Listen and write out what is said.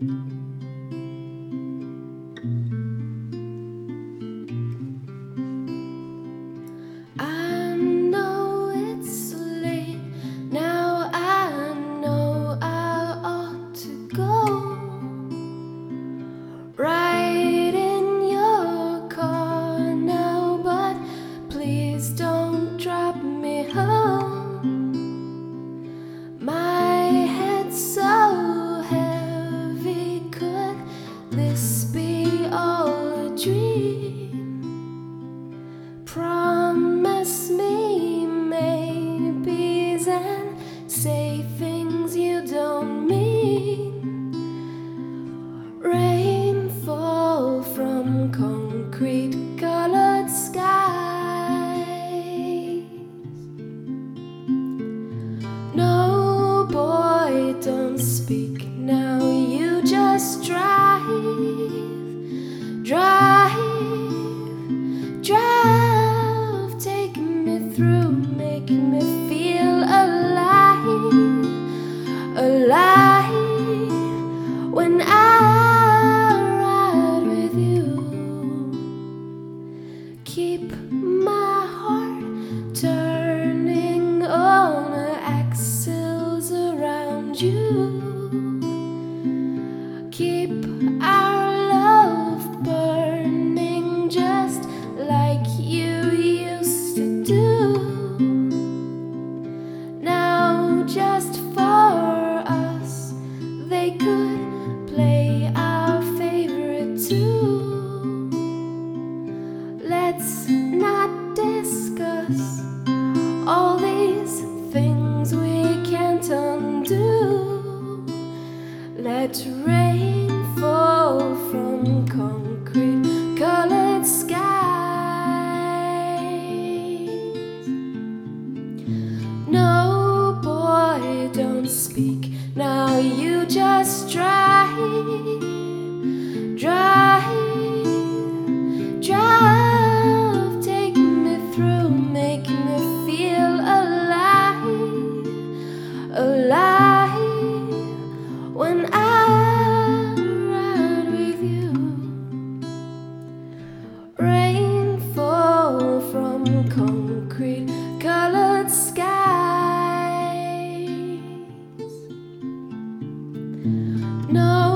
I know it's late now. I know I ought to go. Right in your car now, but please don't drop me home. My head's so heavy. Could this be all a dream? Promise me maybes and say things you don't mean. Rain fall from concrete colored skies. No, boy, don't speak now. You just drive, drive, drive, taking me through, making me feel alive, alive. When I ride with you, keep my heart turning on axles around you. Keep our love burning just like you used to do. Now just for us, they could play our favorite tune. Let's not discuss all these things we can't undo. Let rain fall from concrete colored skies. No, boy, don't speak now. You just drive, drive, drive, taking me through, making me feel alive, alive. When I ride with you, rain fall from concrete colored skies. No,